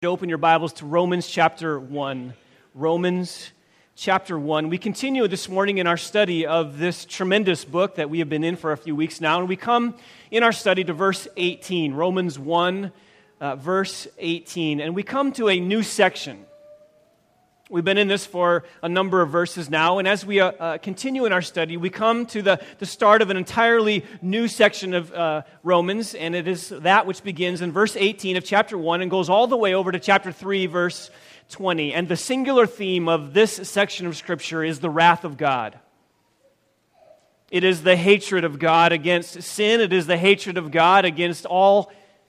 Open your Bibles to Romans chapter 1. Romans chapter 1. We continue this morning in our study of this tremendous book that we have been in for a few weeks now, and we come in our study to verse 18, Romans 1, verse 18, and we come to a new section. We've been in this for a number of verses now, and as we continue in our study, we come to the start of an entirely new section of Romans, and it is that which begins in verse 18 of chapter 1 and goes all the way over to chapter 3, verse 20. And the singular theme of this section of Scripture is the wrath of God. It is the hatred of God against sin. It is the hatred of God against all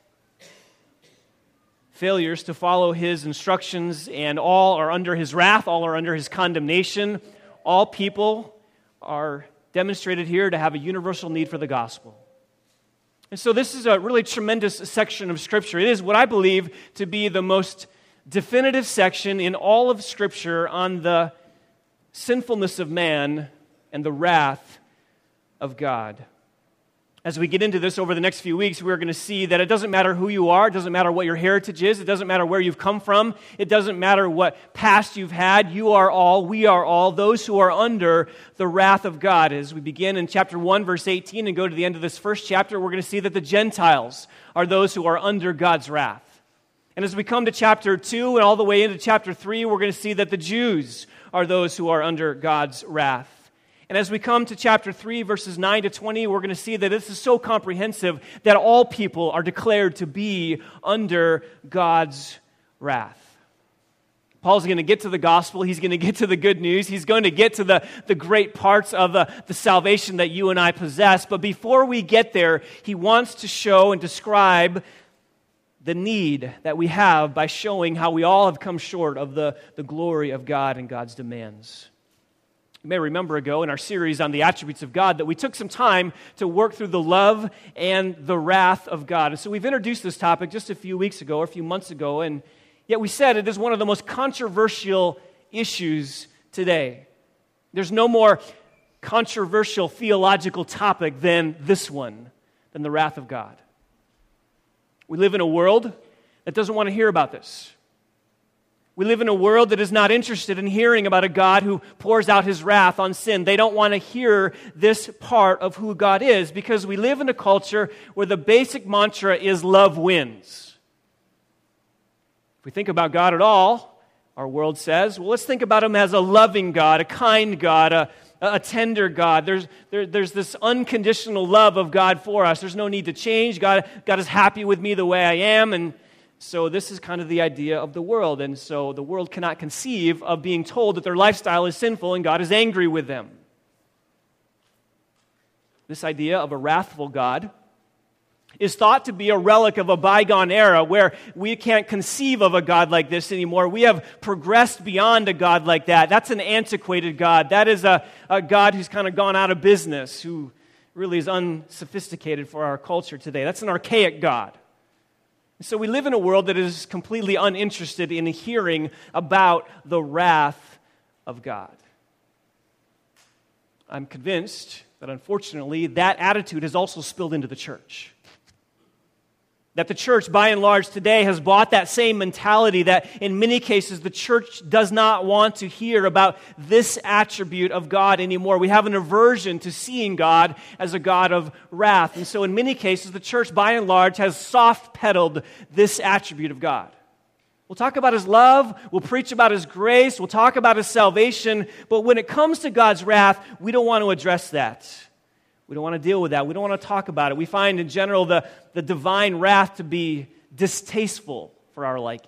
failures to follow His instructions, and all are under His wrath, all are under His condemnation. All people are demonstrated here to have a universal need for the gospel. And so this is a really tremendous section of Scripture. It is what I believe to be the most definitive section in all of Scripture on the sinfulness of man and the wrath of God. As we get into this over the next few weeks, we're going to see that it doesn't matter who you are, it doesn't matter what your heritage is, it doesn't matter where you've come from, it doesn't matter what past you've had, we are all those who are under the wrath of God. As we begin in chapter 1, verse 18, and go to the end of this first chapter, we're going to see that the Gentiles are those who are under God's wrath. And as we come to chapter 2 and all the way into chapter 3, we're going to see that the Jews are those who are under God's wrath. And as we come to chapter 3, verses 9 to 20, we're going to see that this is so comprehensive that all people are declared to be under God's wrath. Paul's going to get to the gospel. He's going to get to the good news. He's going to get to the great parts of the salvation that you and I possess. But before we get there, he wants to show and describe the need that we have by showing how we all have come short of the glory of God and God's demands. You may remember ago in our series on the attributes of God that we took some time to work through the love and the wrath of God. And so we've introduced this topic just a few weeks ago or a few months ago, and yet we said it is one of the most controversial issues today. There's no more controversial theological topic than this one, than the wrath of God. We live in a world that doesn't want to hear about this. We live in a world that is not interested in hearing about a God who pours out His wrath on sin. They don't want to hear this part of who God is because we live in a culture where the basic mantra is love wins. If we think about God at all, our world says, well, let's think about Him as a loving God, a kind God, a tender God. There's this unconditional love of God for us. There's no need to change. God is happy with me the way I am, and so this is kind of the idea of the world, and so the world cannot conceive of being told that their lifestyle is sinful and God is angry with them. This idea of a wrathful God is thought to be a relic of a bygone era where we can't conceive of a God like this anymore. We have progressed beyond a God like that. That's an antiquated God. That is a God who's kind of gone out of business, who really is unsophisticated for our culture today. That's an archaic God. So we live in a world that is completely uninterested in hearing about the wrath of God. I'm convinced that unfortunately that attitude has also spilled into the church. That the church, by and large today, has bought that same mentality that in many cases the church does not want to hear about this attribute of God anymore. We have an aversion to seeing God as a God of wrath. And so in many cases the church, by and large, has soft-pedaled this attribute of God. We'll talk about His love, we'll preach about His grace, we'll talk about His salvation, but when it comes to God's wrath, we don't want to address that. We don't want to deal with that. We don't want to talk about it. We find in general the divine wrath to be distasteful for our liking.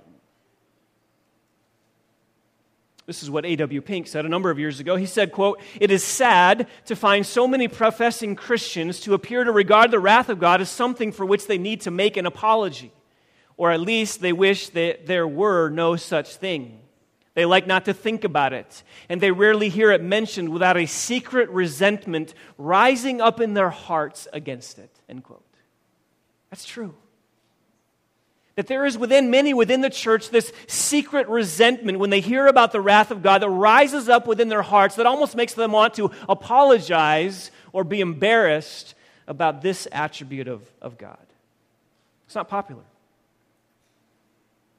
This is what A.W. Pink said a number of years ago. He said, quote, "It is sad to find so many professing Christians to appear to regard the wrath of God as something for which they need to make an apology, or at least they wish that there were no such thing. They like not to think about it, and they rarely hear it mentioned without a secret resentment rising up in their hearts against it," end quote. That's true. That there is within many within the church this secret resentment when they hear about the wrath of God that rises up within their hearts that almost makes them want to apologize or be embarrassed about this attribute of God. It's not popular.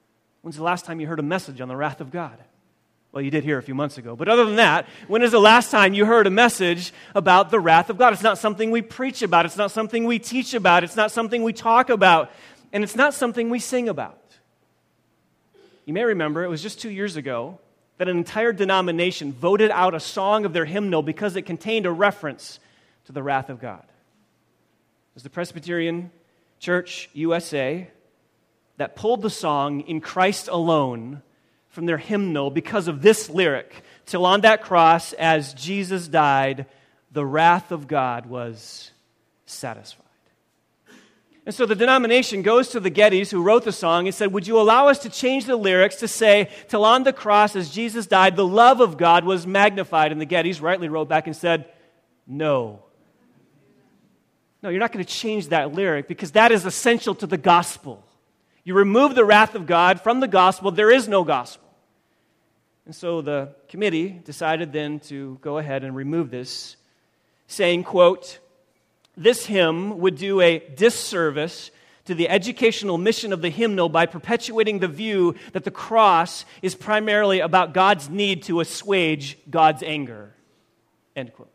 When's the last time you heard a message on the wrath of God? Well, you did hear a few months ago. But other than that, when is the last time you heard a message about the wrath of God? It's not something we preach about. It's not something we teach about. It's not something we talk about. And it's not something we sing about. You may remember it was just 2 years ago that an entire denomination voted out a song of their hymnal because it contained a reference to the wrath of God. It was the Presbyterian Church USA that pulled the song "In Christ Alone" from their hymnal because of this lyric: "Till on that cross, as Jesus died, the wrath of God was satisfied." And so the denomination goes to the Gettys, who wrote the song, and said, "Would you allow us to change the lyrics to say, 'Till on the cross, as Jesus died, the love of God was magnified'?" And the Gettys rightly wrote back and said, "No. No, you're not going to change that lyric because that is essential to the gospel. You remove the wrath of God from the gospel, there is no gospel." And so the committee decided then to go ahead and remove this, saying, quote, "This hymn would do a disservice to the educational mission of the hymnal by perpetuating the view that the cross is primarily about God's need to assuage God's anger." End quote.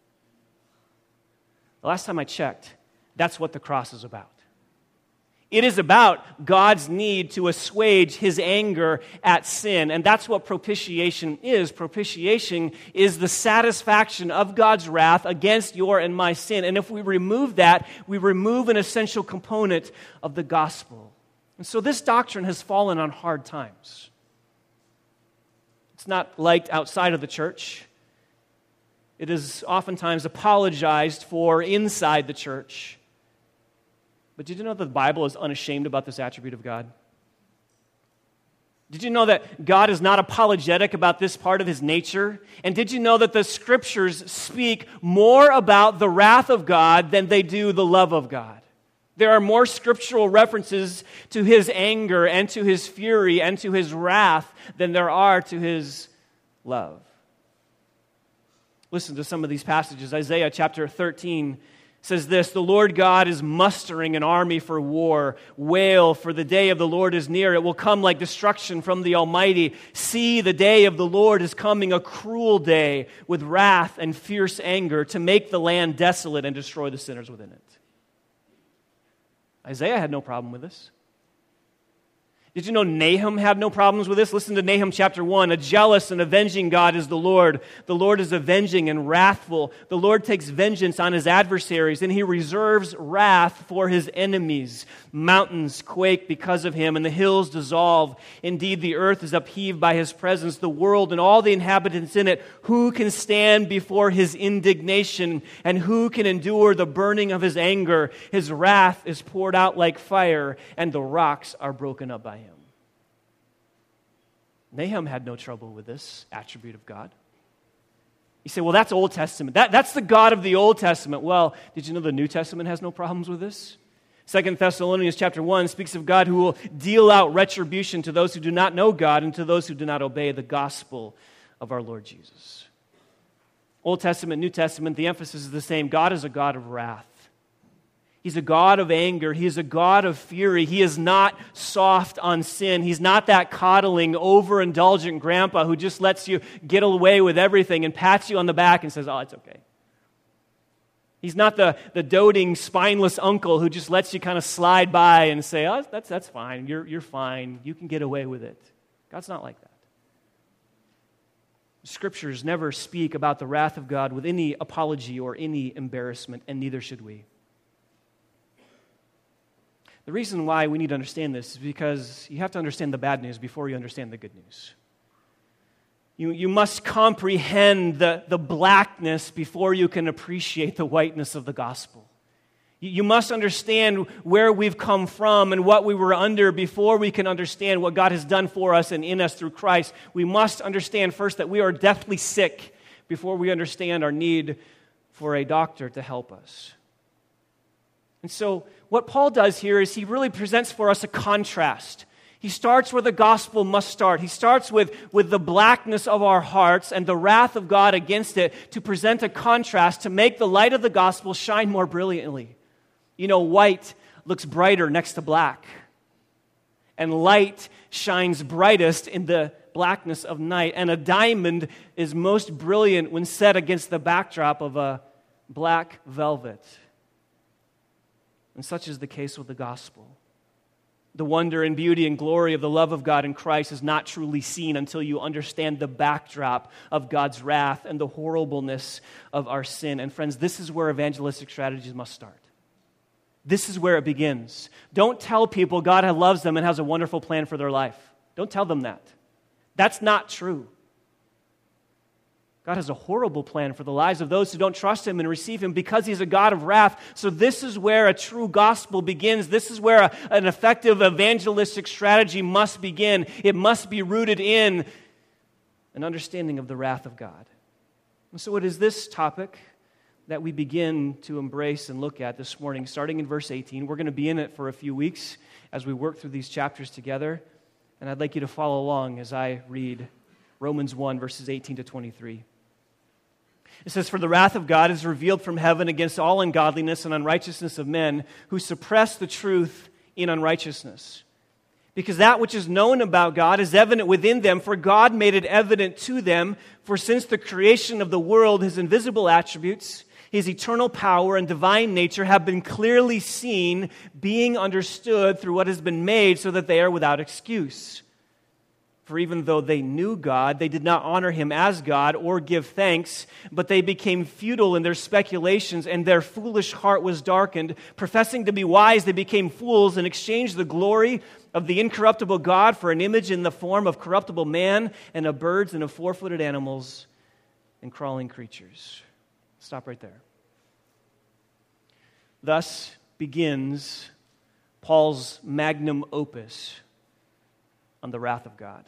The last time I checked, that's what the cross is about. It is about God's need to assuage His anger at sin, and that's what propitiation is. Propitiation is the satisfaction of God's wrath against your and my sin. And if we remove that, we remove an essential component of the gospel. And so this doctrine has fallen on hard times. It's not liked outside of the church. It is oftentimes apologized for inside the church. But did you know that the Bible is unashamed about this attribute of God? Did you know that God is not apologetic about this part of His nature? And did you know that the Scriptures speak more about the wrath of God than they do the love of God? There are more scriptural references to His anger and to His fury and to His wrath than there are to His love. Listen to some of these passages. Isaiah chapter 13 says this: "The Lord God is mustering an army for war. Wail, for the day of the Lord is near. It will come like destruction from the Almighty. See, the day of the Lord is coming, a cruel day with wrath and fierce anger, to make the land desolate and destroy the sinners within it." Isaiah had no problem with this. Did you know Nahum had no problems with this? Listen to Nahum chapter 1. "A jealous and avenging God is the Lord. The Lord is avenging and wrathful. The Lord takes vengeance on His adversaries, and He reserves wrath for His enemies. Mountains quake because of Him, and the hills dissolve. Indeed, the earth is upheaved by His presence, the world and all the inhabitants in it. Who can stand before His indignation, and who can endure the burning of His anger? His wrath is poured out like fire, and the rocks are broken up by Him." Nahum had no trouble with this attribute of God. You say, well, that's Old Testament. That's the God of the Old Testament. Well, did you know the New Testament has no problems with this? 2 Thessalonians chapter 1 speaks of God who will deal out retribution to those who do not know God and to those who do not obey the gospel of our Lord Jesus. Old Testament, New Testament, the emphasis is the same. God is a God of wrath. He's a God of anger. He is a God of fury. He is not soft on sin. He's not that coddling, overindulgent grandpa who just lets you get away with everything and pats you on the back and says, "Oh, it's okay." He's not the doting, spineless uncle who just lets you kind of slide by and say, "Oh, that's fine. You're fine. You can get away with it." God's not like that. Scriptures never speak about the wrath of God with any apology or any embarrassment, and neither should we. The reason why we need to understand this is because you have to understand the bad news before you understand the good news. You must comprehend the blackness before you can appreciate the whiteness of the gospel. You must understand where we've come from and what we were under before we can understand what God has done for us and in us through Christ. We must understand first that we are deathly sick before we understand our need for a doctor to help us. And so what Paul does here is he really presents for us a contrast. He starts where the gospel must start. He starts with the blackness of our hearts and the wrath of God against it to present a contrast, to make the light of the gospel shine more brilliantly. You know, white looks brighter next to black. And light shines brightest in the blackness of night, and a diamond is most brilliant when set against the backdrop of a black velvet. And such is the case with the gospel. The wonder and beauty and glory of the love of God in Christ is not truly seen until you understand the backdrop of God's wrath and the horribleness of our sin. And friends, this is where evangelistic strategies must start. This is where it begins. Don't tell people God loves them and has a wonderful plan for their life. Don't tell them that. That's not true. God has a horrible plan for the lives of those who don't trust Him and receive Him because He's a God of wrath. So this is where a true gospel begins. This is where an effective evangelistic strategy must begin. It must be rooted in an understanding of the wrath of God. And so it is this topic that we begin to embrace and look at this morning, starting in verse 18. We're going to be in it for a few weeks as we work through these chapters together. And I'd like you to follow along as I read Romans 1, verses 18 to 23. It says, "For the wrath of God is revealed from heaven against all ungodliness and unrighteousness of men who suppress the truth in unrighteousness. Because that which is known about God is evident within them, for God made it evident to them. For since the creation of the world, His invisible attributes, His eternal power and divine nature have been clearly seen, being understood through what has been made, so that they are without excuse. For even though they knew God, they did not honor Him as God or give thanks, but they became futile in their speculations, and their foolish heart was darkened. Professing to be wise, they became fools and exchanged the glory of the incorruptible God for an image in the form of corruptible man and of birds and of four-footed animals and crawling creatures." Stop right there. Thus begins Paul's magnum opus on the wrath of God.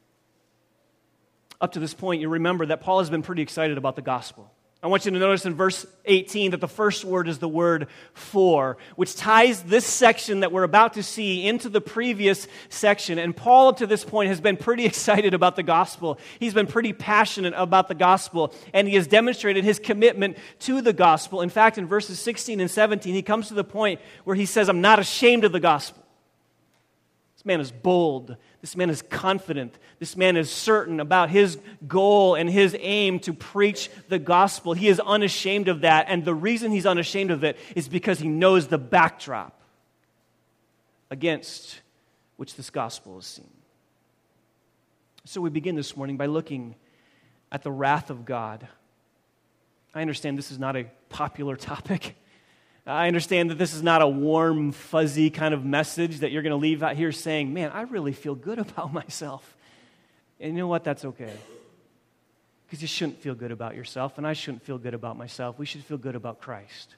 Up to this point, you remember that Paul has been pretty excited about the gospel. I want you to notice in verse 18 that the first word is the word "for," which ties this section that we're about to see into the previous section. And Paul, up to this point, has been pretty excited about the gospel. He's been pretty passionate about the gospel, and he has demonstrated his commitment to the gospel. In fact, in verses 16 and 17, he comes to the point where he says, "I'm not ashamed of the gospel." This man is bold. This man is confident. This man is certain about his goal and his aim to preach the gospel. He is unashamed of that, and the reason he's unashamed of it is because he knows the backdrop against which this gospel is seen. So we begin this morning by looking at the wrath of God. I understand this is not a popular topic. I understand that this is not a warm, fuzzy kind of message that you're going to leave out here saying, "Man, I really feel good about myself." And you know what? That's okay. Because you shouldn't feel good about yourself, and I shouldn't feel good about myself. We should feel good about Christ.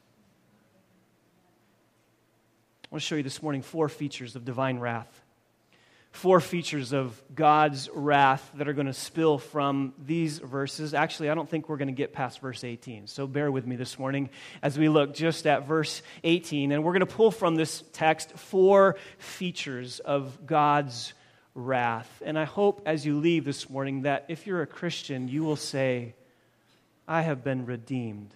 I want to show you this morning 4 features of divine wrath. 4 features of God's wrath that are going to spill from these verses. Actually, I don't think we're going to get past verse 18, so bear with me this morning as we look just at verse 18. And we're going to pull from this text 4 features of God's wrath. And I hope as you leave this morning that if you're a Christian, you will say, "I have been redeemed,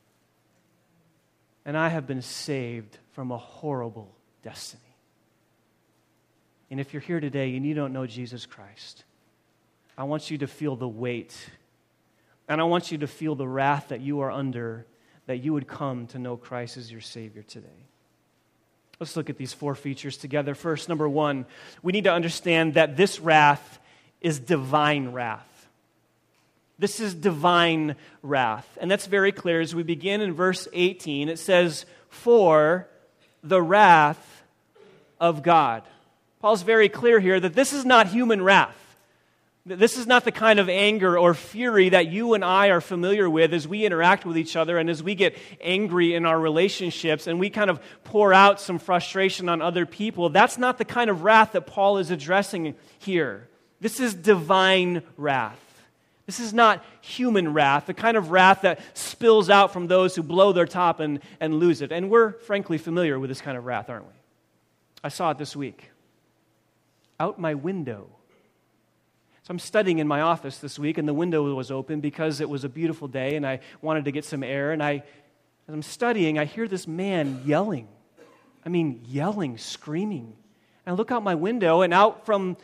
and I have been saved from a horrible destiny." And if you're here today and you don't know Jesus Christ, I want you to feel the weight, and I want you to feel the wrath that you are under, that you would come to know Christ as your Savior today. Let's look at these 4 features together. First, number 1, we need to understand that this wrath is divine wrath. This is divine wrath. And that's very clear as we begin in verse 18. It says, "For the wrath of God." Paul's very clear here that this is not human wrath. This is not the kind of anger or fury that you and I are familiar with as we interact with each other and as we get angry in our relationships and we kind of pour out some frustration on other people. That's not the kind of wrath that Paul is addressing here. This is divine wrath. This is not human wrath, the kind of wrath that spills out from those who blow their top and lose it. And we're frankly familiar with this kind of wrath, aren't we? I saw it this week. Out my window. So I'm studying in my office this week, and the window was open because it was a beautiful day, and I wanted to get some air. And as I'm studying, I hear this man yelling. I mean, yelling, screaming. And I look out my window, and out from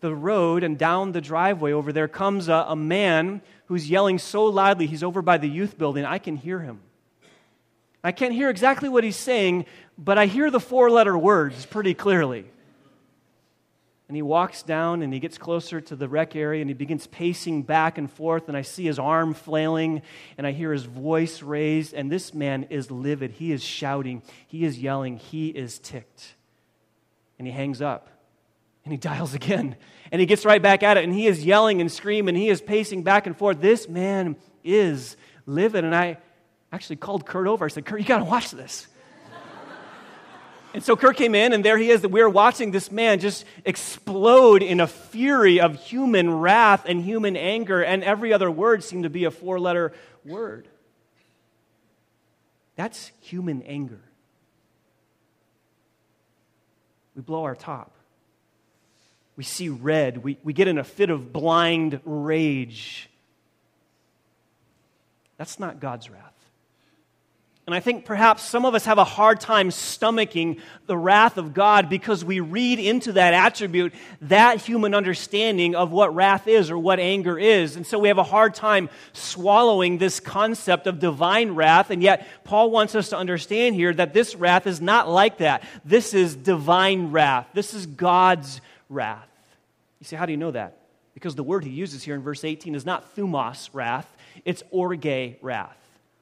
the road and down the driveway over there comes a man who's yelling so loudly. He's over by the youth building. I can hear him. I can't hear exactly what he's saying, but I hear the 4-letter words pretty clearly. And he walks down and he gets closer to the rec area and he begins pacing back and forth, and I see his arm flailing and I hear his voice raised, and this man is livid. He is shouting. He is yelling. He is ticked. And he hangs up and he dials again and he gets right back at it, and he is yelling and screaming. He is pacing back and forth. This man is livid. And I actually called Kurt over. I said, Kurt, you got to watch this. And so Kurt came in, and there he is. We're watching this man just explode in a fury of human wrath and human anger, and every other word seemed to be a 4-letter word. That's human anger. We blow our top. We see red. We get in a fit of blind rage. That's not God's wrath. And I think perhaps some of us have a hard time stomaching the wrath of God because we read into that attribute that human understanding of what wrath is or what anger is. And so we have a hard time swallowing this concept of divine wrath. And yet Paul wants us to understand here that this wrath is not like that. This is divine wrath. This is God's wrath. You say, how do you know that? Because the word he uses here in verse 18 is not thumos wrath, it's orge wrath.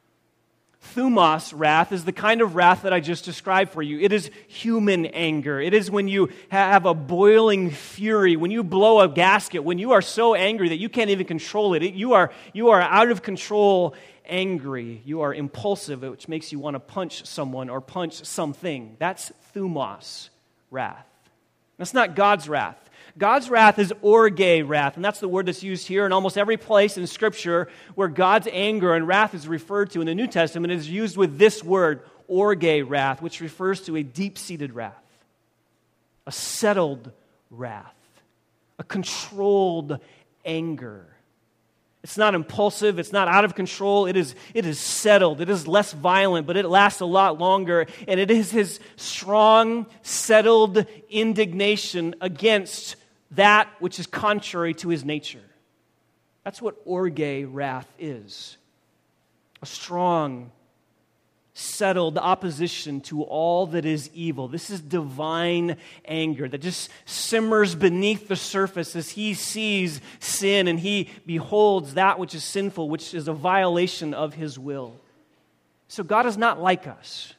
Thumos wrath is the kind of wrath that I just described for you. It is human anger. It is when you have a boiling fury, when you blow a gasket, when you are so angry that you can't even control it. You are out of control angry. You are impulsive, which makes you want to punch someone or punch something. That's thumos wrath. That's not God's wrath. God's wrath is orge wrath, and that's the word that's used here in almost every place in Scripture where God's anger and wrath is referred to in the New Testament. It is used with this word, orge wrath, which refers to a deep-seated wrath, a settled wrath, a controlled anger. It's not impulsive. It's not out of control. It is settled. It is less violent, but it lasts a lot longer. And it is his strong, settled indignation against that which is contrary to his nature. That's what orge wrath is. A strong, settled opposition to all that is evil. This is divine anger that just simmers beneath the surface as he sees sin and he beholds that which is sinful, which is a violation of his will. So God is not like us.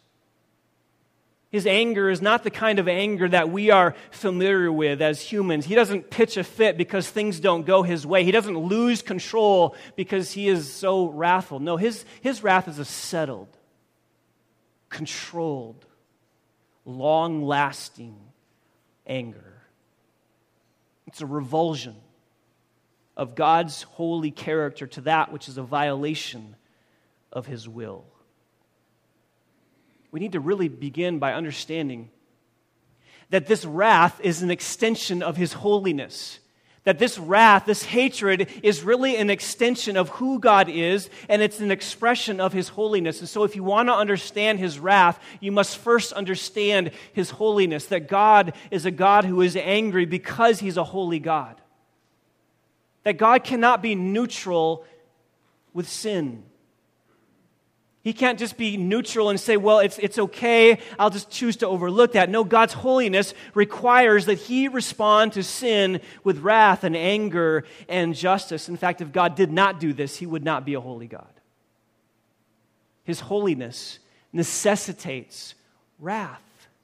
His anger is not the kind of anger that we are familiar with as humans. He doesn't pitch a fit because things don't go his way. He doesn't lose control because he is so wrathful. No, his wrath is a settled, controlled, long-lasting anger. It's a revulsion of God's holy character to that which is a violation of his will. We need to really begin by understanding that this wrath is an extension of his holiness. That this wrath, this hatred, is really an extension of who God is, and it's an expression of his holiness. And so if you want to understand his wrath, you must first understand his holiness, that God is a God who is angry because he's a holy God. That God cannot be neutral with sin. He can't just be neutral and say, well, it's okay, I'll just choose to overlook that. No, God's holiness requires that he respond to sin with wrath and anger and justice. In fact, if God did not do this, he would not be a holy God. His holiness necessitates wrath.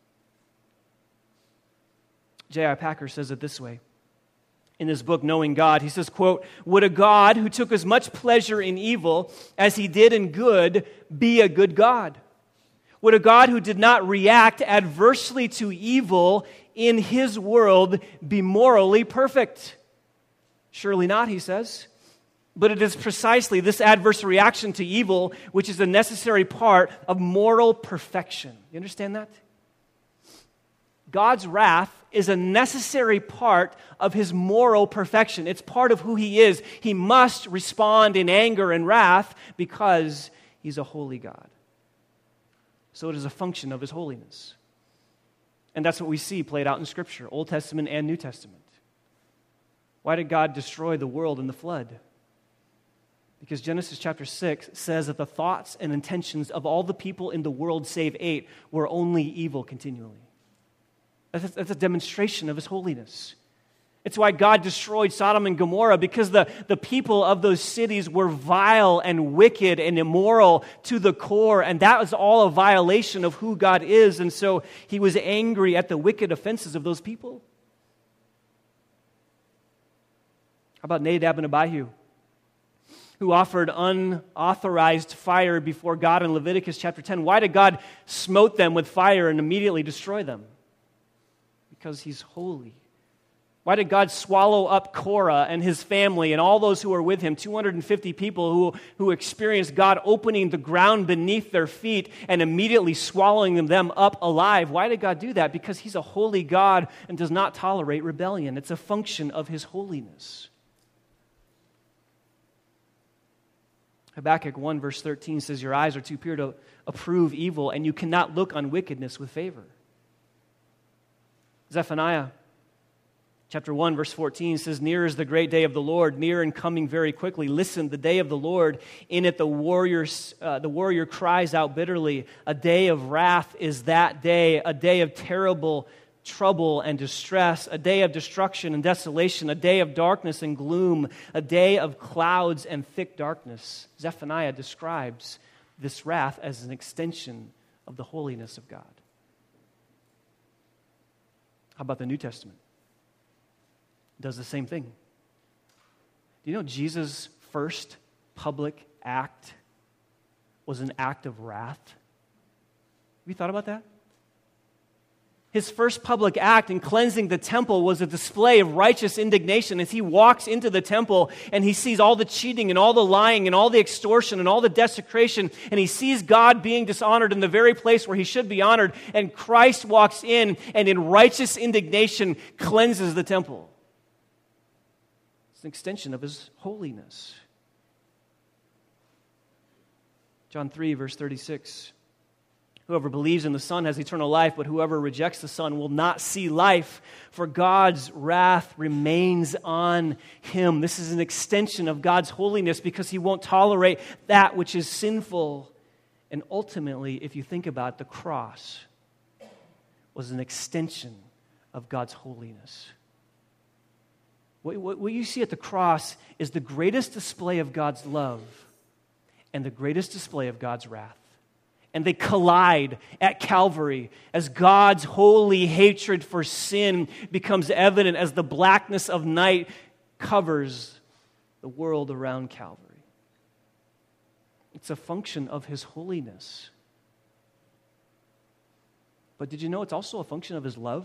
J.I. Packer says it this way. In his book, Knowing God, he says, quote, "Would a God who took as much pleasure in evil as he did in good be a good God? Would a God who did not react adversely to evil in his world be morally perfect? Surely not," he says. But it is precisely this adverse reaction to evil which is a necessary part of moral perfection. You understand that? God's wrath is a necessary part of his moral perfection. It's part of who he is. He must respond in anger and wrath because he's a holy God. So it is a function of his holiness. And that's what we see played out in Scripture, Old Testament and New Testament. Why did God destroy the world in the flood? Because Genesis chapter 6 says that the thoughts and intentions of all the people in the world save 8 were only evil continually. That's a demonstration of His holiness. It's why God destroyed Sodom and Gomorrah, because the people of those cities were vile and wicked and immoral to the core, and that was all a violation of who God is, and so He was angry at the wicked offenses of those people. How about Nadab and Abihu, who offered unauthorized fire before God in Leviticus chapter 10? Why did God smote them with fire and immediately destroy them? Because He's holy. Why did God swallow up Korah and his family and all those who were with him, 250 people who experienced God opening the ground beneath their feet and immediately swallowing them up alive? Why did God do that? Because He's a holy God and does not tolerate rebellion. It's a function of His holiness. Habakkuk 1 verse 13 says, "Your eyes are too pure to approve evil, and you cannot look on wickedness with favor." Zephaniah chapter 1 verse 14 says, "Near is the great day of the Lord, near and coming very quickly. Listen, the day of the Lord, in it the warrior cries out bitterly. A day of wrath is that day, a day of terrible trouble and distress, a day of destruction and desolation, a day of darkness and gloom, a day of clouds and thick darkness." Zephaniah describes this wrath as an extension of the holiness of God. How about the New Testament? It does the same thing. Do you know Jesus' first public act was an act of wrath? Have you thought about that? His first public act in cleansing the temple was a display of righteous indignation as He walks into the temple and He sees all the cheating and all the lying and all the extortion and all the desecration, and He sees God being dishonored in the very place where He should be honored, and Christ walks in and in righteous indignation cleanses the temple. It's an extension of His holiness. John 3 verse 36. "Whoever believes in the Son has eternal life, but whoever rejects the Son will not see life, for God's wrath remains on him." This is an extension of God's holiness because He won't tolerate that which is sinful. And ultimately, if you think about it, the cross was an extension of God's holiness. What you see at the cross is the greatest display of God's love and the greatest display of God's wrath. And they collide at Calvary as God's holy hatred for sin becomes evident as the blackness of night covers the world around Calvary. It's a function of His holiness. But did you know it's also a function of His love?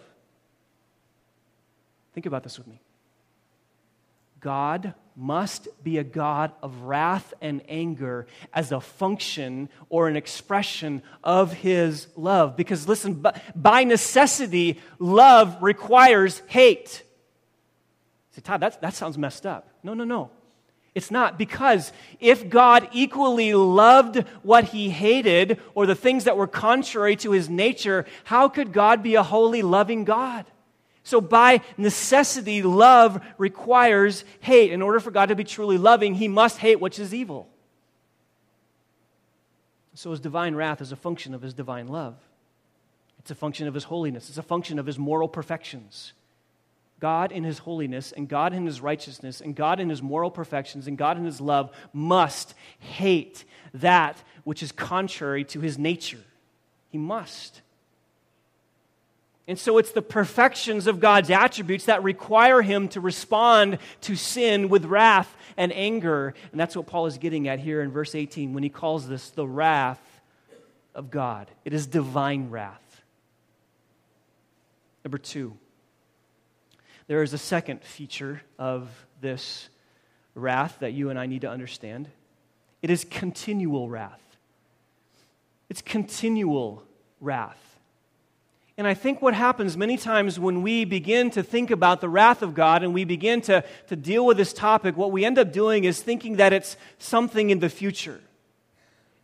Think about this with me. God must be a God of wrath and anger as a function or an expression of His love. Because listen, by necessity, love requires hate. You say, Todd, that sounds messed up. No. It's not, because if God equally loved what He hated or the things that were contrary to His nature, how could God be a holy, loving God? So by necessity, love requires hate. In order for God to be truly loving, He must hate which is evil. So His divine wrath is a function of His divine love. It's a function of His holiness. It's a function of His moral perfections. God in His holiness and God in His righteousness and God in His moral perfections and God in His love must hate that which is contrary to His nature. He must. And so it's the perfections of God's attributes that require Him to respond to sin with wrath and anger. And that's what Paul is getting at here in verse 18 when he calls this the wrath of God. It is divine wrath. Number 2, there is a second feature of this wrath that you and I need to understand. It is continual wrath. It's continual wrath. And I think what happens many times when we begin to think about the wrath of God and we begin to deal with this topic, what we end up doing is thinking that it's something in the future.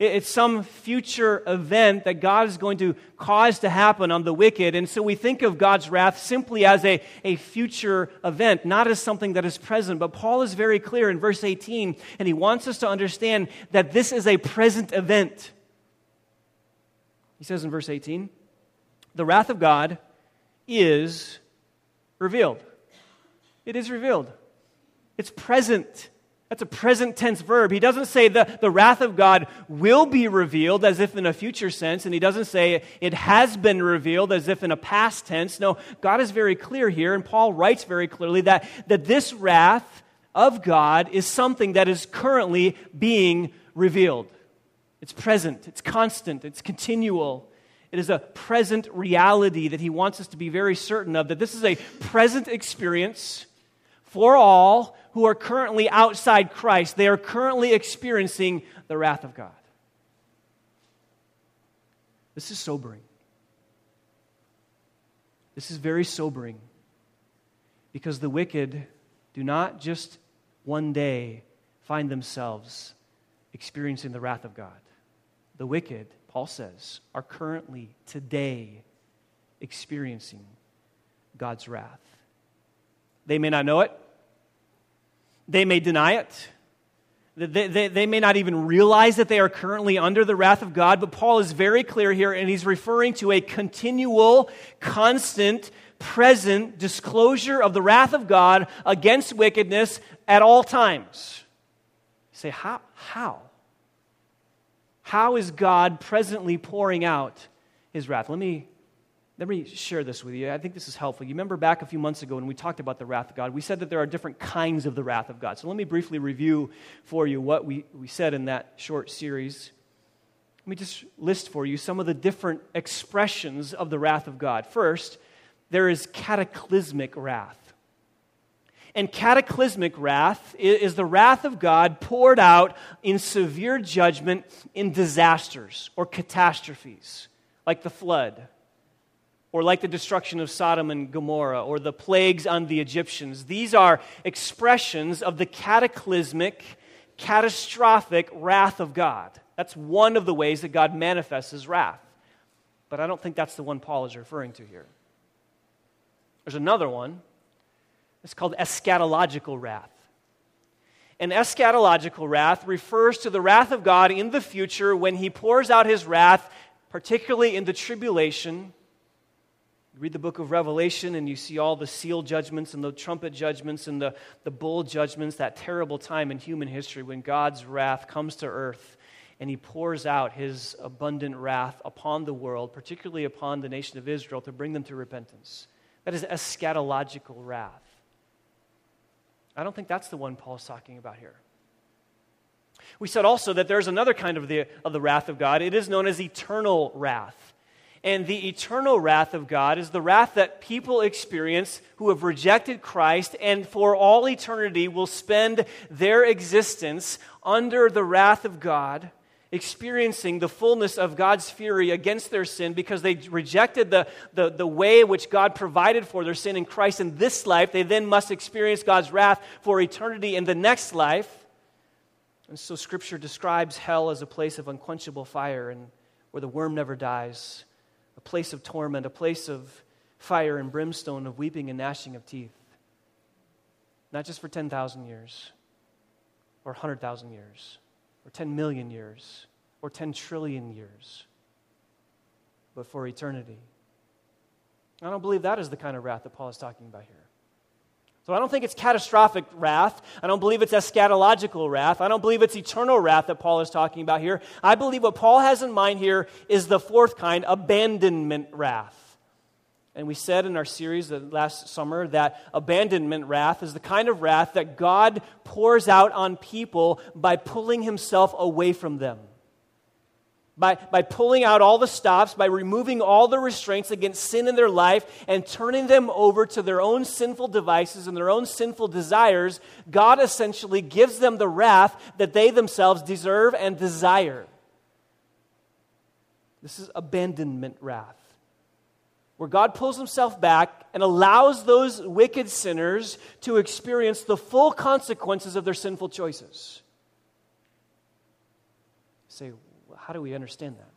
It's some future event that God is going to cause to happen on the wicked. And so we think of God's wrath simply as a future event, not as something that is present. But Paul is very clear in verse 18, and he wants us to understand that this is a present event. He says in verse 18, the wrath of God is revealed. It is revealed. It's present. That's a present tense verb. He doesn't say the wrath of God will be revealed as if in a future sense, and he doesn't say it has been revealed as if in a past tense. No, God is very clear here, and Paul writes very clearly that this wrath of God is something that is currently being revealed. It's present, it's constant, it's continual. It is a present reality that he wants us to be very certain of, that this is a present experience for all who are currently outside Christ. They are currently experiencing the wrath of God. This is sobering. This is very sobering because the wicked do not just one day find themselves experiencing the wrath of God. The wicked, Paul says, are currently today experiencing God's wrath. They may not know it. They may deny it. They may not even realize that they are currently under the wrath of God, but Paul is very clear here, and he's referring to a continual, constant, present disclosure of the wrath of God against wickedness at all times. You say, how? How is God presently pouring out his wrath? Let me share this with you. I think this is helpful. You remember back a few months ago when we talked about the wrath of God, we said that there are different kinds of the wrath of God. So let me briefly review for you what we said in that short series. Let me just list for you some of the different expressions of the wrath of God. First, there is cataclysmic wrath. And cataclysmic wrath is the wrath of God poured out in severe judgment in disasters or catastrophes, like the flood, or like the destruction of Sodom and Gomorrah, or the plagues on the Egyptians. These are expressions of the cataclysmic, catastrophic wrath of God. That's one of the ways that God manifests his wrath. But I don't think that's the one Paul is referring to here. There's another one. It's called eschatological wrath. And eschatological wrath refers to the wrath of God in the future when he pours out his wrath, particularly in the tribulation. You read the book of Revelation and you see all the seal judgments and the trumpet judgments and the bowl judgments, that terrible time in human history when God's wrath comes to earth and he pours out his abundant wrath upon the world, particularly upon the nation of Israel, to bring them to repentance. That is eschatological wrath. I don't think that's the one Paul's talking about here. We said also that there's another kind of the wrath of God. It is known as eternal wrath. And the eternal wrath of God is the wrath that people experience who have rejected Christ and for all eternity will spend their existence under the wrath of God, experiencing the fullness of God's fury against their sin because they rejected the way which God provided for their sin in Christ in this life. They then must experience God's wrath for eternity in the next life. And so Scripture describes hell as a place of unquenchable fire and where the worm never dies, a place of torment, a place of fire and brimstone, of weeping and gnashing of teeth. Not just for 10,000 years, or 100,000 years, or 10 million years, or 10 trillion years, but for eternity. I don't believe that is the kind of wrath that Paul is talking about here. So I don't think it's catastrophic wrath. I don't believe it's eschatological wrath. I don't believe it's eternal wrath that Paul is talking about here. I believe what Paul has in mind here is the fourth kind, abandonment wrath. And we said in our series last summer that abandonment wrath is the kind of wrath that God pours out on people by pulling himself away from them. By pulling out all the stops, by removing all the restraints against sin in their life and turning them over to their own sinful devices and their own sinful desires, God essentially gives them the wrath that they themselves deserve and desire. This is abandonment wrath, where God pulls himself back and allows those wicked sinners to experience the full consequences of their sinful choices. You say, how do we understand that?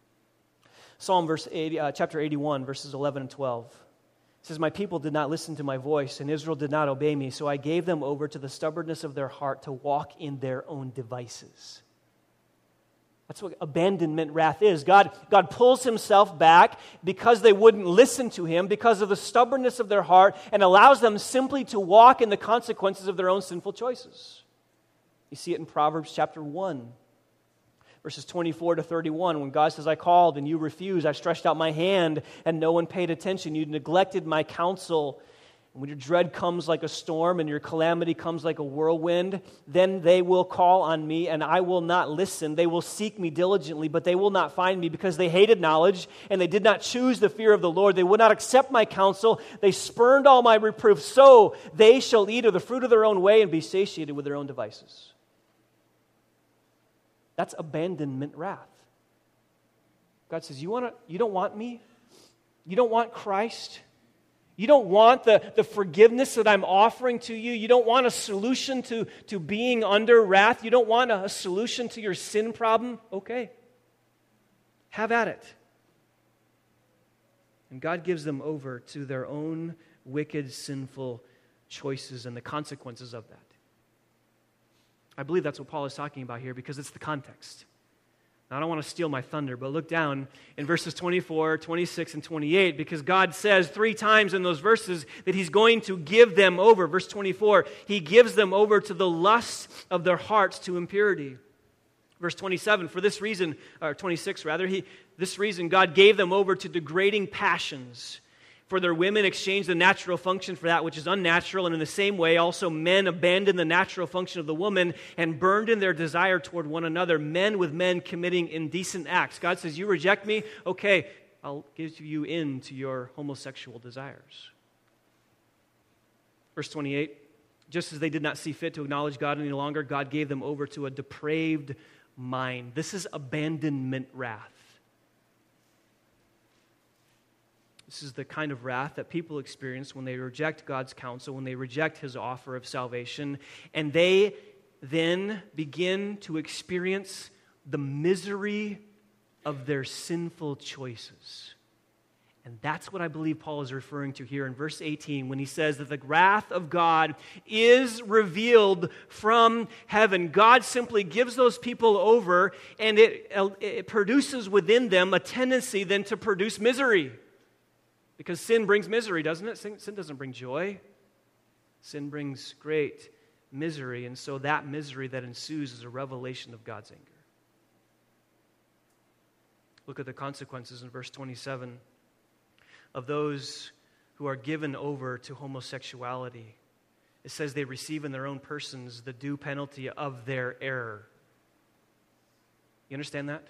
Chapter 81, verses 11 and 12. It says, "My people did not listen to my voice, and Israel did not obey me, so I gave them over to the stubbornness of their heart to walk in their own devices." That's what abandonment wrath is. God pulls himself back because they wouldn't listen to him, because of the stubbornness of their heart, and allows them simply to walk in the consequences of their own sinful choices. You see it in Proverbs chapter 1. Verses 24 to 31, when God says, "I called and you refused. I stretched out my hand and no one paid attention. You neglected my counsel. And when your dread comes like a storm and your calamity comes like a whirlwind, then they will call on me and I will not listen. They will seek me diligently, but they will not find me because they hated knowledge and they did not choose the fear of the Lord. They would not accept my counsel. They spurned all my reproof. So they shall eat of the fruit of their own way and be satiated with their own devices." That's abandonment wrath. God says, you don't want me? You don't want Christ? You don't want the forgiveness that I'm offering to you? You don't want a solution to being under wrath? You don't want a solution to your sin problem? Okay. Have at it. And God gives them over to their own wicked, sinful choices and the consequences of that. I believe that's what Paul is talking about here because it's the context. Now, I don't want to steal my thunder, but look down in verses 24, 26, and 28 because God says 3 times in those verses that he's going to give them over. Verse 24, he gives them over to the lusts of their hearts to impurity. Verse 27, for this reason, or 26 rather, this reason God gave them over to degrading passions. For their women exchanged the natural function for that which is unnatural, and in the same way also men abandoned the natural function of the woman and burned in their desire toward one another, men with men committing indecent acts. God says, you reject me? Okay, I'll give you in to your homosexual desires. Verse 28, just as they did not see fit to acknowledge God any longer, God gave them over to a depraved mind. This is abandonment wrath. This is the kind of wrath that people experience when they reject God's counsel, when they reject his offer of salvation, and they then begin to experience the misery of their sinful choices. And that's what I believe Paul is referring to here in verse 18 when he says that the wrath of God is revealed from heaven. God simply gives those people over, and it produces within them a tendency then to produce misery. Because sin brings misery, doesn't it? Sin doesn't bring joy. Sin brings great misery, and so that misery that ensues is a revelation of God's anger. Look at the consequences in verse 27 of those who are given over to homosexuality. It says they receive in their own persons the due penalty of their error. You understand that?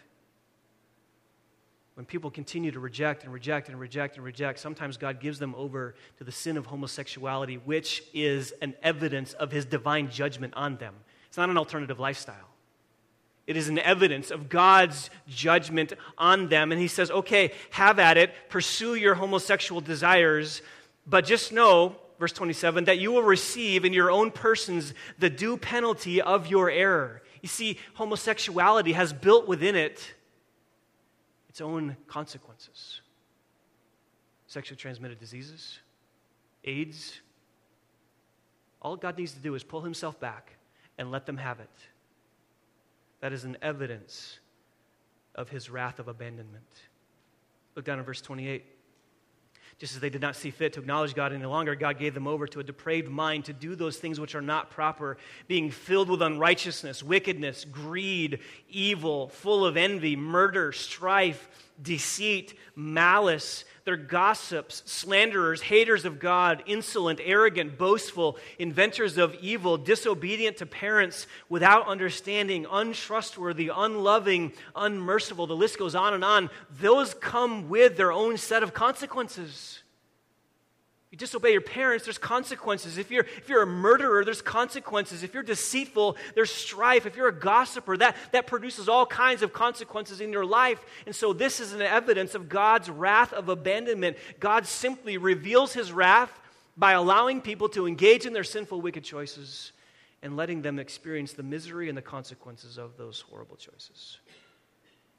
When people continue to reject and reject and reject and reject, sometimes God gives them over to the sin of homosexuality, which is an evidence of his divine judgment on them. It's not an alternative lifestyle. It is an evidence of God's judgment on them. And he says, okay, have at it, pursue your homosexual desires, but just know, verse 27, that you will receive in your own persons the due penalty of your error. You see, homosexuality has built within it its own consequences. Sexually transmitted diseases, AIDS. All God needs to do is pull himself back and let them have it. That is an evidence of his wrath of abandonment. Look down in verse 28. Just as they did not see fit to acknowledge God any longer, God gave them over to a depraved mind to do those things which are not proper, being filled with unrighteousness, wickedness, greed, evil, full of envy, murder, strife, deceit, malice. They're gossips, slanderers, haters of God, insolent, arrogant, boastful, inventors of evil, disobedient to parents, without understanding, untrustworthy, unloving, unmerciful. The list goes on and on. Those come with their own set of consequences. If you disobey your parents, there's consequences. If you're a murderer, there's consequences. If you're deceitful, there's strife. If you're a gossiper, that produces all kinds of consequences in your life. And so this is an evidence of God's wrath of abandonment. God simply reveals his wrath by allowing people to engage in their sinful, wicked choices and letting them experience the misery and the consequences of those horrible choices.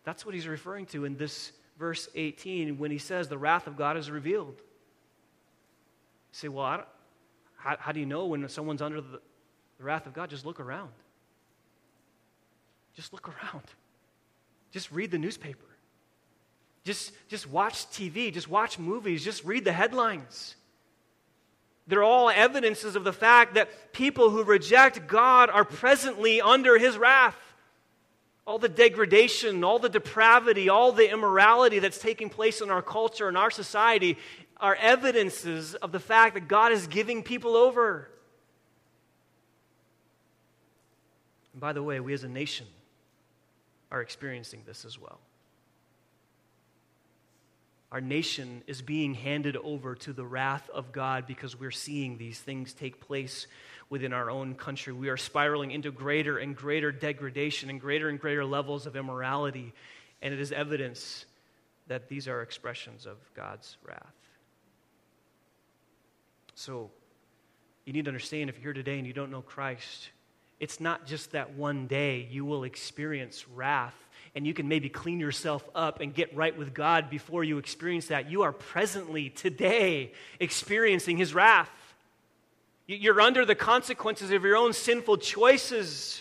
That's what he's referring to in this verse 18 when he says the wrath of God is revealed. You say, well, how do you know when someone's under the wrath of God? Just look around. Just look around. Just read the newspaper. Just watch TV. Just watch movies. Just read the headlines. They're all evidences of the fact that people who reject God are presently under his wrath. All the degradation, all the depravity, all the immorality that's taking place in our culture and our society are evidences of the fact that God is giving people over. And by the way, we as a nation are experiencing this as well. Our nation is being handed over to the wrath of God because we're seeing these things take place within our own country. We are spiraling into greater and greater degradation and greater levels of immorality, and it is evidence that these are expressions of God's wrath. So, you need to understand, if you're here today and you don't know Christ, it's not just that one day you will experience wrath and you can maybe clean yourself up and get right with God before you experience that. You are presently, today, experiencing his wrath. You're under the consequences of your own sinful choices.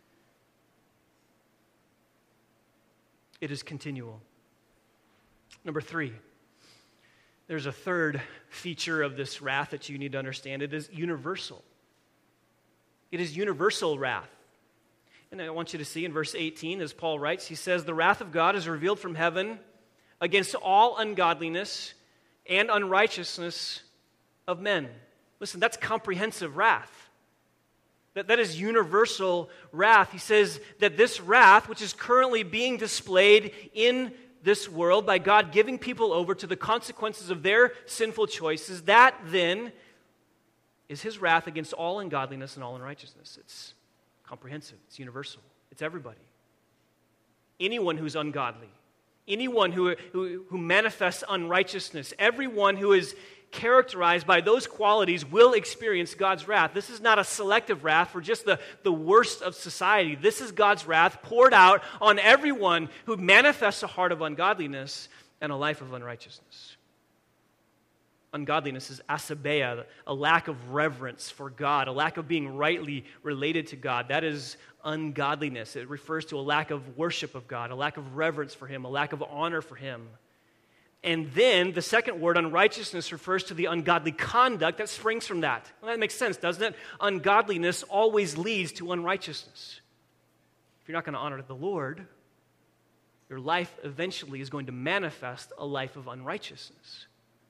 It is continual. Number 3, there's a third feature of this wrath that you need to understand. It is universal. It is universal wrath. And I want you to see in verse 18, as Paul writes, he says, the wrath of God is revealed from heaven against all ungodliness and unrighteousness of men. Listen, that's comprehensive wrath. That is universal wrath. He says that this wrath, which is currently being displayed in this world by God giving people over to the consequences of their sinful choices, that then is his wrath against all ungodliness and all unrighteousness. It's comprehensive. It's universal. It's everybody. Anyone who's ungodly, anyone who manifests unrighteousness, everyone who is characterized by those qualities will experience God's wrath. This is not a selective wrath for just the worst of society. This is God's wrath poured out on everyone who manifests a heart of ungodliness and a life of unrighteousness. Ungodliness is asabeia, a lack of reverence for God, a lack of being rightly related to God. That is ungodliness. It refers to a lack of worship of God, a lack of reverence for him, a lack of honor for him. And then the second word, unrighteousness, refers to the ungodly conduct that springs from that. Well, that makes sense, doesn't it? Ungodliness always leads to unrighteousness. If you're not going to honor the Lord, your life eventually is going to manifest a life of unrighteousness.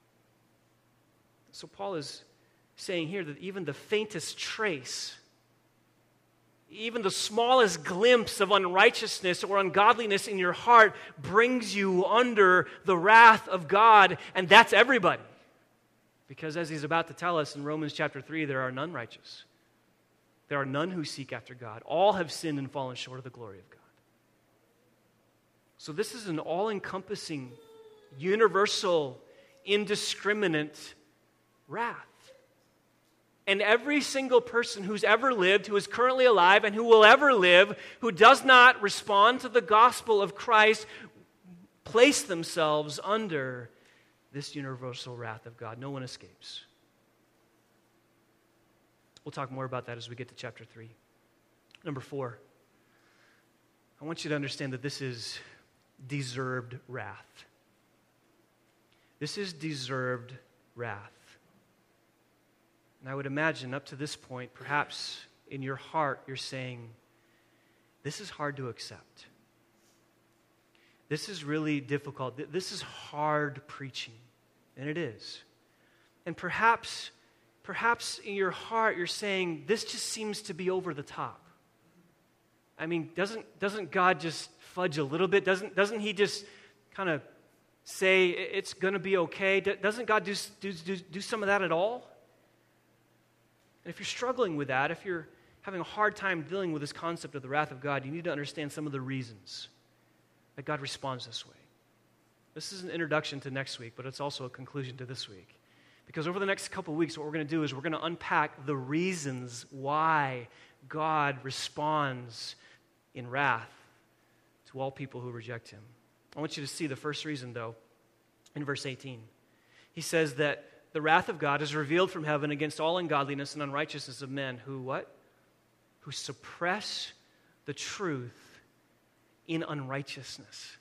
So Paul is saying here that even the faintest trace, even the smallest glimpse of unrighteousness or ungodliness in your heart brings you under the wrath of God, and that's everybody. Because as he's about to tell us in Romans chapter 3, there are none righteous. There are none who seek after God. All have sinned and fallen short of the glory of God. So this is an all-encompassing, universal, indiscriminate wrath. And every single person who's ever lived, who is currently alive, and who will ever live, who does not respond to the gospel of Christ, place themselves under this universal wrath of God. No one escapes. We'll talk more about that as we get to chapter 3. Number 4, I want you to understand that this is deserved wrath. This is deserved wrath. And I would imagine up to this point, perhaps in your heart, you're saying, this is hard to accept. This is really difficult. This is hard preaching. And it is. And perhaps in your heart, you're saying, this just seems to be over the top. I mean, doesn't God just fudge a little bit? Doesn't he just kind of say it's going to be okay? Doesn't God do some of that at all? And if you're struggling with that, if you're having a hard time dealing with this concept of the wrath of God, you need to understand some of the reasons that God responds this way. This is an introduction to next week, but it's also a conclusion to this week. Because over the next couple of weeks, what we're going to do is we're going to unpack the reasons why God responds in wrath to all people who reject him. I want you to see the first reason, though, in verse 18. He says that the wrath of God is revealed from heaven against all ungodliness and unrighteousness of men who what? Who suppress the truth in unrighteousness.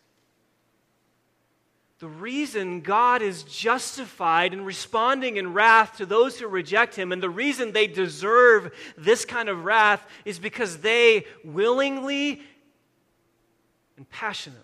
The reason God is justified in responding in wrath to those who reject him, and the reason they deserve this kind of wrath, is because they willingly and passionately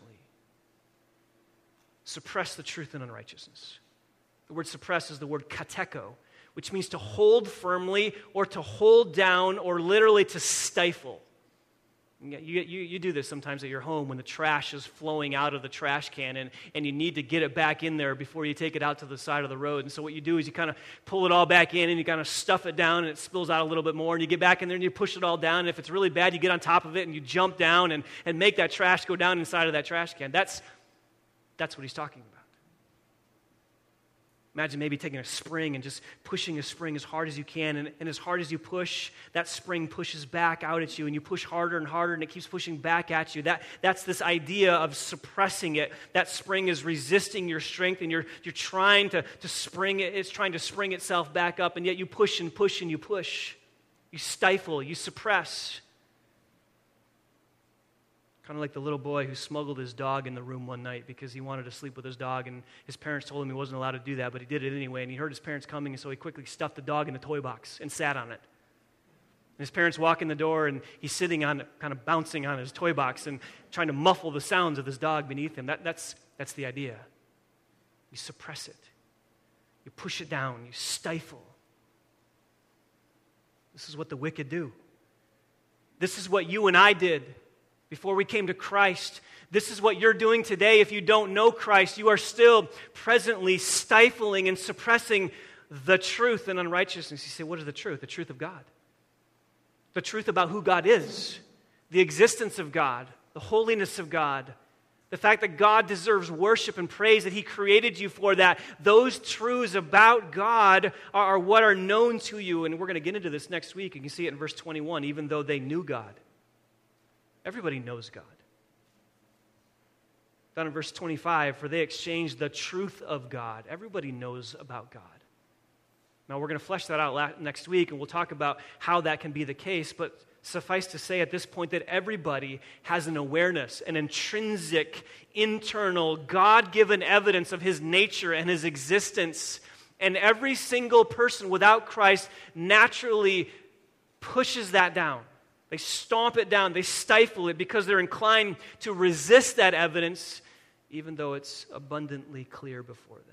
suppress the truth in unrighteousness. The word suppress is the word kateko, which means to hold firmly or to hold down or literally to stifle. You do this sometimes at your home when the trash is flowing out of the trash can and you need to get it back in there before you take it out to the side of the road. And so what you do is you kind of pull it all back in and you kind of stuff it down and it spills out a little bit more. And you get back in there and you push it all down. And if it's really bad, you get on top of it and you jump down and make that trash go down inside of that trash can. That's what he's talking about. Imagine maybe taking a spring and just pushing a spring as hard as you can, and as hard as you push, that spring pushes back out at you, and you push harder and harder, and it keeps pushing back at you. That's this idea of suppressing it. That spring is resisting your strength, and you're trying to spring it. It's trying to spring itself back up, and yet you push and push and you push. You stifle, you suppress. Kind of like the little boy who smuggled his dog in the room one night because he wanted to sleep with his dog, and his parents told him he wasn't allowed to do that, but he did it anyway, and he heard his parents coming, and so he quickly stuffed the dog in the toy box and sat on it. And his parents walk in the door, and he's sitting on it, kind of bouncing on his toy box and trying to muffle the sounds of his dog beneath him. That's the idea. You suppress it. You push it down. You stifle. This is what the wicked do. This is what you and I did before we came to Christ. This is what you're doing today. If you don't know Christ, you are still presently stifling and suppressing the truth in unrighteousness. You say, what is the truth? The truth of God. The truth about who God is, the existence of God, the holiness of God, the fact that God deserves worship and praise, that he created you for that. Those truths about God are what are known to you. And we're going to get into this next week. You can see it in verse 21, even though they knew God. Everybody knows God. Down in verse 25, for they exchanged the truth of God. Everybody knows about God. Now, we're going to flesh that out next week, and we'll talk about how that can be the case. But suffice to say at this point that everybody has an awareness, an intrinsic, internal, God-given evidence of his nature and his existence. And every single person without Christ naturally pushes that down. They stomp it down. They stifle it because they're inclined to resist that evidence, even though it's abundantly clear before them.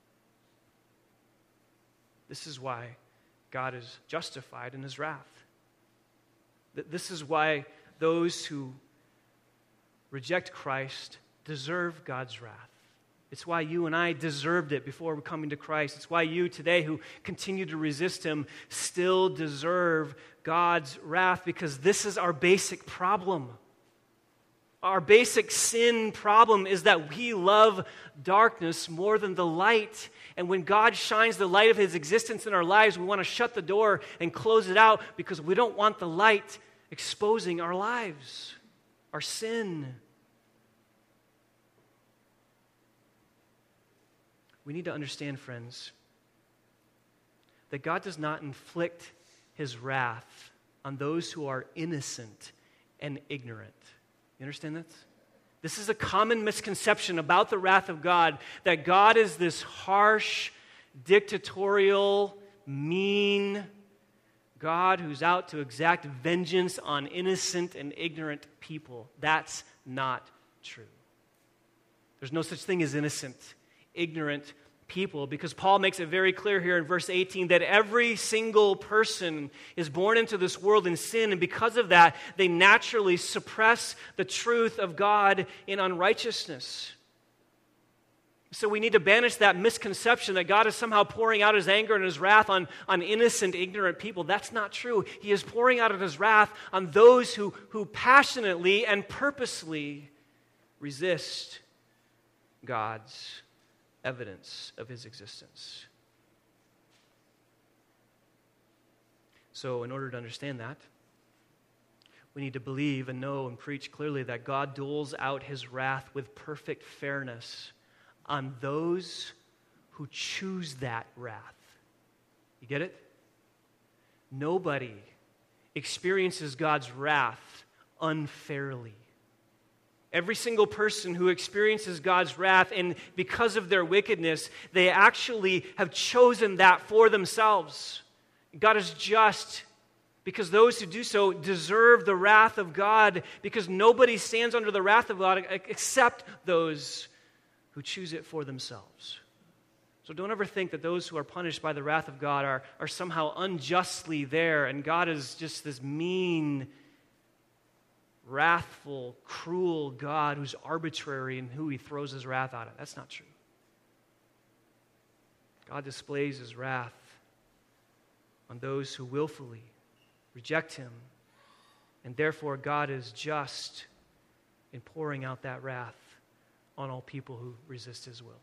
This is why God is justified in his wrath. This is why those who reject Christ deserve God's wrath. It's why you and I deserved it before coming to Christ. It's why you today who continue to resist him still deserve God's wrath, because this is our basic problem. Our basic sin problem is that we love darkness more than the light. And when God shines the light of his existence in our lives, we want to shut the door and close it out because we don't want the light exposing our lives, our sin. We need to understand, friends, that God does not inflict his wrath on those who are innocent and ignorant. You understand that? This is a common misconception about the wrath of God, that God is this harsh, dictatorial, mean God who's out to exact vengeance on innocent and ignorant people. That's not true. There's no such thing as innocent, ignorant people, because Paul makes it very clear here in verse 18 that every single person is born into this world in sin, and because of that, they naturally suppress the truth of God in unrighteousness. So we need to banish that misconception that God is somehow pouring out his anger and his wrath on innocent, ignorant people. That's not true. He is pouring out his wrath on those who passionately and purposely resist God's evidence of his existence. So in order to understand that, we need to believe and know and preach clearly that God doles out his wrath with perfect fairness on those who choose that wrath. You get it? Nobody experiences God's wrath unfairly. Every single person who experiences God's wrath, and because of their wickedness, they actually have chosen that for themselves. God is just, because those who do so deserve the wrath of God, because nobody stands under the wrath of God except those who choose it for themselves. So don't ever think that those who are punished by the wrath of God are somehow unjustly there, and God is just this mean, wrathful, cruel God who's arbitrary in who he throws his wrath out at. That's not true. God displays his wrath on those who willfully reject him, and therefore God is just in pouring out that wrath on all people who resist his will.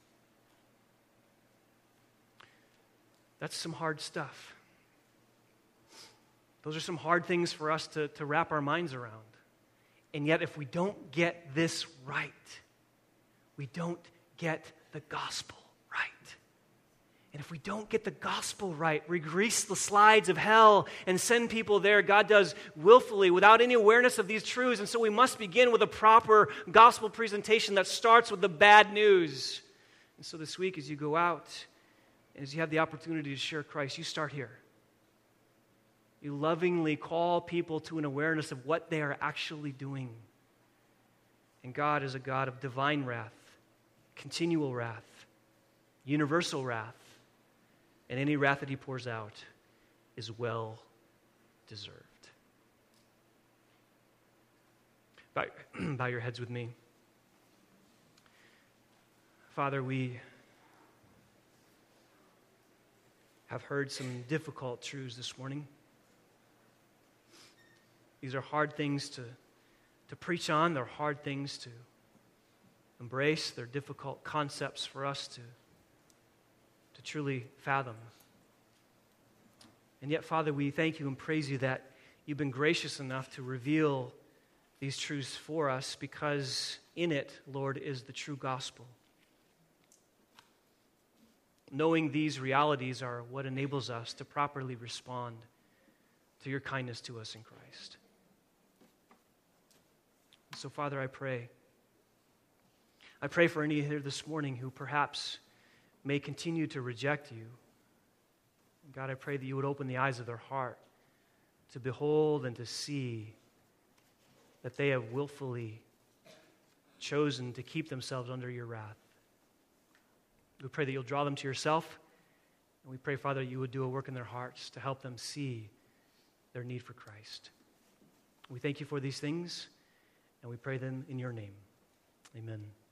That's some hard stuff. Those are some hard things for us to wrap our minds around. And yet, if we don't get this right, we don't get the gospel right. And if we don't get the gospel right, we grease the slides of hell and send people there. God does willfully, without any awareness of these truths. And so we must begin with a proper gospel presentation that starts with the bad news. And so this week, as you go out, as you have the opportunity to share Christ, you start here. You lovingly call people to an awareness of what they are actually doing. And God is a God of divine wrath, continual wrath, universal wrath, and any wrath that he pours out is well deserved. Bow your heads with me. Father, we have heard some difficult truths this morning. These are hard things to preach on. They're hard things to embrace. They're difficult concepts for us to truly fathom. And yet, Father, we thank you and praise you that you've been gracious enough to reveal these truths for us, because in it, Lord, is the true gospel. Knowing these realities are what enables us to properly respond to your kindness to us in Christ. So, Father, I pray for any here this morning who perhaps may continue to reject you. God, I pray that you would open the eyes of their heart to behold and to see that they have willfully chosen to keep themselves under your wrath. We pray that you'll draw them to yourself, and we pray, Father, you would do a work in their hearts to help them see their need for Christ. We thank you for these things, and we pray them in your name. Amen.